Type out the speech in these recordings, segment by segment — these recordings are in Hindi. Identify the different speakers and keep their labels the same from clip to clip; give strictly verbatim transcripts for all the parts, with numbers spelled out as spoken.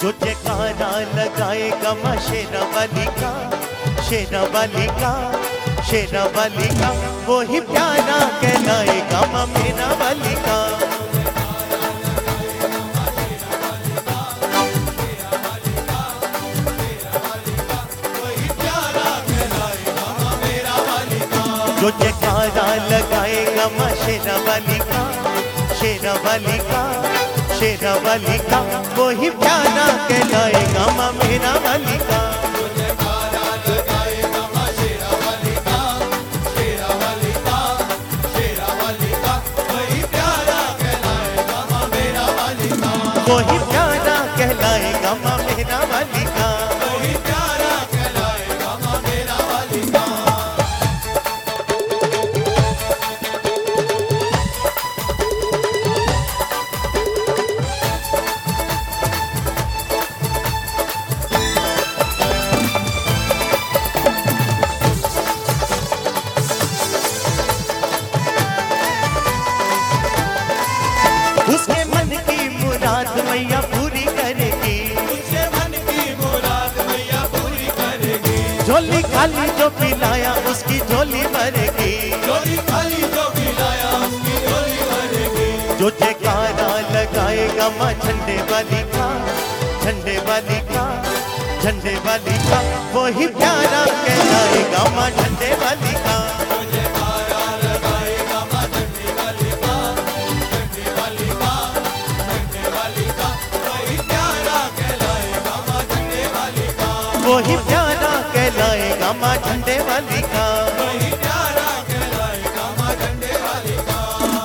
Speaker 1: जो जयकारा लगाएगा माँ शेरा वाली का, शेरा वाली का, शेरा वाली का, वो ही प्यारा कहलाएगा माँ मेरा वाली का। जो जयकारा लगाएगा माँ शेरा वाली का, शेरा वाली का, शेरा वाली का, वो ही प्यारा कहलाएगा माँ मेरा वाली का।
Speaker 2: जो जयकारा लगाएगा माँ शेरा वाली का, शेरा वाली का, शेरा वाली का, वही प्यारा कहलाएगा माँ मेरा वाली का।
Speaker 1: वो ही प्यारा कहलाएगा माँ मेरा वाली का।
Speaker 2: वही प्यारा कहलाएगा माँ मेरा वाली का।
Speaker 1: उसके मन की मुराद मैया पूरी करेगी,
Speaker 2: उसके मन की मुराद मैया पूरी करेगी।
Speaker 1: झोली खाली जो पिलाया उसकी झोली भरेगी,
Speaker 2: झोली खाली जो खिलाया उसकी झोली भरेगी।
Speaker 1: जो जयकारा लगाएगा माँ झंडे वाली का, झंडे वाली का, झंडे वाली का, वो ही प्यारा कहलाएगा माँ झंडे वाली का।
Speaker 2: जो जयकारा लगाएगा माँ झंडे वाली का, झंडे वाली का, झंडे वाली का, वही प्यारा कहलाएगा माँ झंडे वाली का।
Speaker 1: वो ही प्यारा कहलाएगा माँ झंडे वाली का।
Speaker 2: वही प्यारा कहलाएगा माँ झंडे वाली का।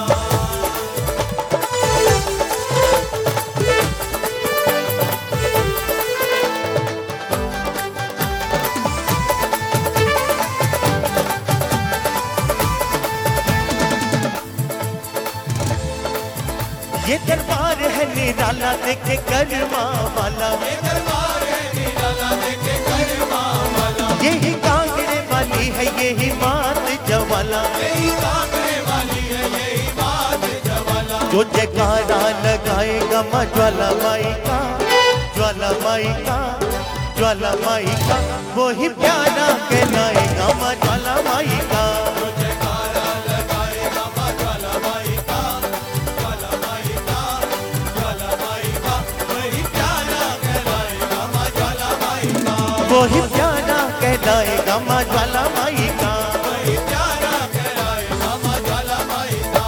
Speaker 1: ये दरबार है निराला देखे करमा वाला,
Speaker 2: ये दरबार है निराला देखे करमा वाला।
Speaker 1: यही कांगड़े वाली है यही मात जवाला।
Speaker 2: यही कांगड़े वाली है यही बात जवाला।
Speaker 1: जो जयकारा लगाएगा माँ ज्वाला माई का, ज्वाला माई का, ज्वाला माई का, वो ही प्यारा कहलाएगा माँ ज्वाला माई का।
Speaker 2: जो जयकारा लगाएगा माँ ज्वाला माई का, ज्वाला माई का, ज्वाला माई का, वही प्यारा कहलाएगा माँ ज्वाला माई का।
Speaker 1: वो ही प्यारा कहलाएगा माँ ज्वाला माई का।
Speaker 2: वही प्यारा कहलाएगा माँ ज्वाला माई का।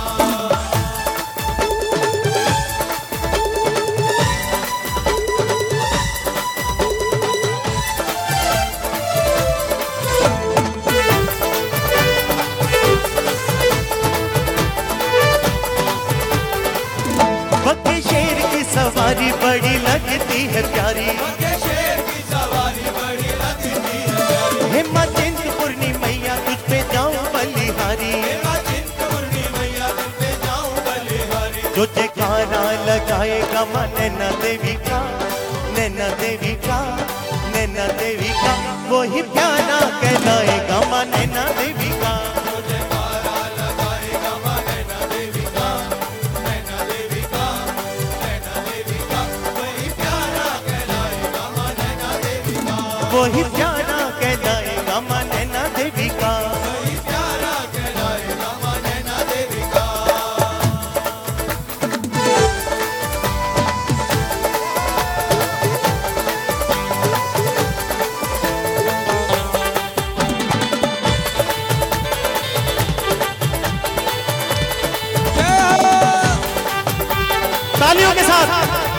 Speaker 1: पक्के शेर की सवारी बड़ी लगती है प्यारी,
Speaker 2: के शेर की सवारी बड़ी लगती है प्यारी।
Speaker 1: हिम्मत चिंतपूर्णी मैया तुझ पे जाऊं बलिहारी।
Speaker 2: मेरा चिंतपूर्णी मैया तुझ पे जाऊं बलिहारी।
Speaker 1: जो जयकारा लगाएगा माँ नैना देवी का, नैना देवी का, नैना देवी का, वो ही प्यारा कहलाएगा माँ नैना देवी का।
Speaker 2: जो जयकारा लगाएगा माँ नैना देवी का, नैना देवी का, नैना देवी का, वही प्यारा कहलाएगा माँ नैना देवी का।
Speaker 1: वो ही प्यारा कहलाएगा माँ नैना देवी का।
Speaker 2: वही प्यारा कहलाएगा माँ नैना देवी का।
Speaker 1: तालियों के साथ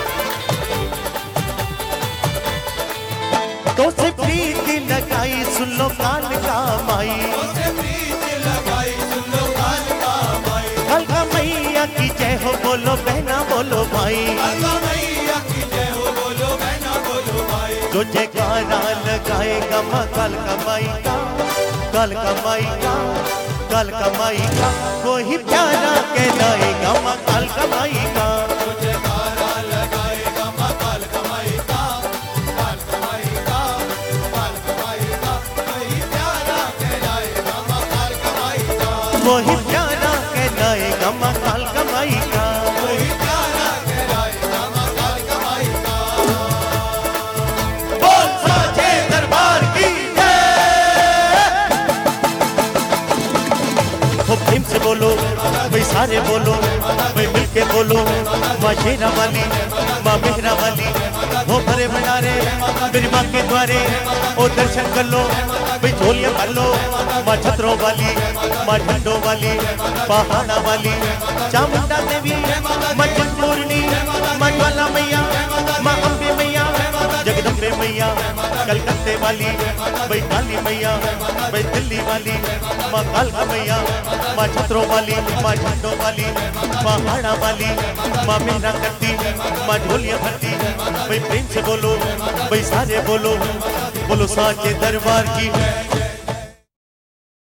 Speaker 1: तो से प्रीति लगाई सुन लो काल का माई,
Speaker 2: उसे प्रीत लगाई सुन लो काल का माई।
Speaker 1: काल का मैया की जय हो बोलो बहना बोलो भाई।
Speaker 2: कालका मैया की जय हो बोलो बहना बोलो भाई।
Speaker 1: जो जयकारा लगाएगा माँ काल का माई का, काल का माई का, काल का माई का, वो ही प्यारा कहलाएगा माँ काल का माई का।
Speaker 2: जो जयकारा लगाएगा माँ काल का माई का, काल का माई का, काल का माई का, वही प्यारा कहलाएगा माँ काल का माई का।
Speaker 1: वो ही प्यारा कहलाएगा माँ काल का माई का।
Speaker 2: वही प्यारा कहलाएगा माँ काल का माई का।
Speaker 1: सारे बोलो, भाई मिलके बोलो, माँ शेरा वाली, माँ मेहरा वाली, वो भरे भंडारे मेरी माँ के द्वारे, ओ दर्शन कर लो, भाई झोलियाँ भर लो, माँ छतरों वाली, माँ झंडों वाली, पहाड़ा वाली, चामुंडा देवी, माँ चिंतपूर्णी, माँ ज्वाला मैया, माँ अम्बे मैया, जगदम्बे मैया, कलकत्ते वाली, भाई काली मैया, भाई दिल्ली वाली, माँ कालका मैया, माँ छतरों वाली, माँ झंडों वाली, पहाड़ा वाली, माँ मेहरा करती, माँ ढोलियाँ भरती, भाई प्रेम से बोलो, भाई सारे बोलो, बोलो साचे दरबार की।